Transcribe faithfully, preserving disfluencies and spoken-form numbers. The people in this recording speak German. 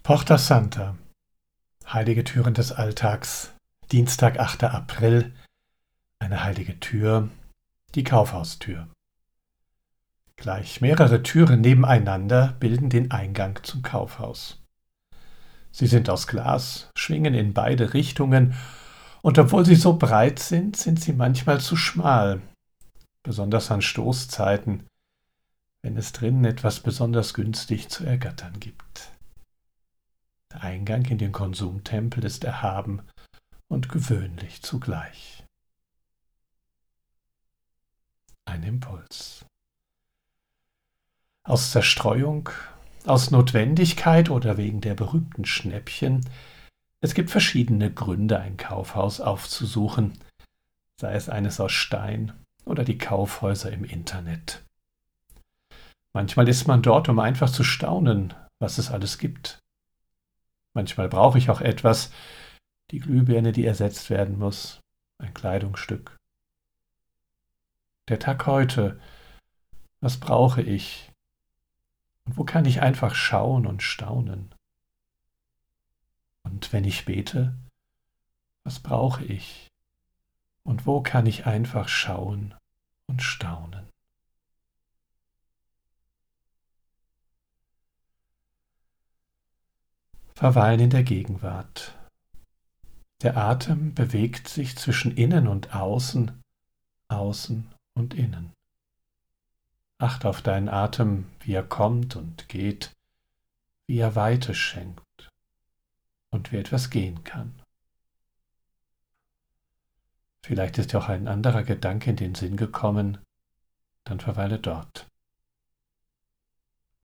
Porta Santa, heilige Türen des Alltags, Dienstag, achter April, eine heilige Tür, die Kaufhaustür. Gleich mehrere Türen nebeneinander bilden den Eingang zum Kaufhaus. Sie sind aus Glas, schwingen in beide Richtungen, und obwohl sie so breit sind, sind sie manchmal zu schmal, besonders an Stoßzeiten, wenn es drinnen etwas besonders günstig zu ergattern gibt. Der Eingang in den Konsumtempel ist erhaben und gewöhnlich zugleich. Ein Impuls. Aus Zerstreuung, aus Notwendigkeit oder wegen der berühmten Schnäppchen. Es gibt verschiedene Gründe, ein Kaufhaus aufzusuchen, sei es eines aus Stein oder die Kaufhäuser im Internet. Manchmal ist man dort, um einfach zu staunen, was es alles gibt. Manchmal brauche ich auch etwas, die Glühbirne, die ersetzt werden muss, ein Kleidungsstück. Der Tag heute, was brauche ich? Und wo kann ich einfach schauen und staunen? Und wenn ich bete, was brauche ich? Und wo kann ich einfach schauen und staunen? Verweilen in der Gegenwart. Der Atem bewegt sich zwischen innen und außen, außen und innen. Acht auf deinen Atem, wie er kommt und geht, wie er Weite schenkt und wie etwas gehen kann. Vielleicht ist dir auch ein anderer Gedanke in den Sinn gekommen, dann verweile dort.